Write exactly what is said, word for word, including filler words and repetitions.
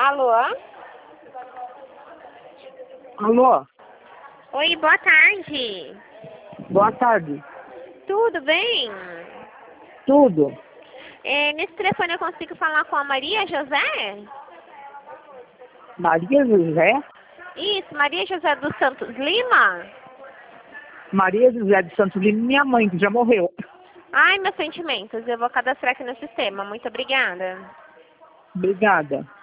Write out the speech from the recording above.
Alô? Alô? Oi, boa tarde. Boa tarde. Tudo bem? Tudo? É, nesse telefone eu consigo falar com a Maria José? Maria José? Isso, Maria José dos Santos Lima? Maria José de Santos Lima, minha mãe, que já morreu. Ai, meus sentimentos. Eu vou cadastrar aqui no sistema. Muito obrigada. Obrigada.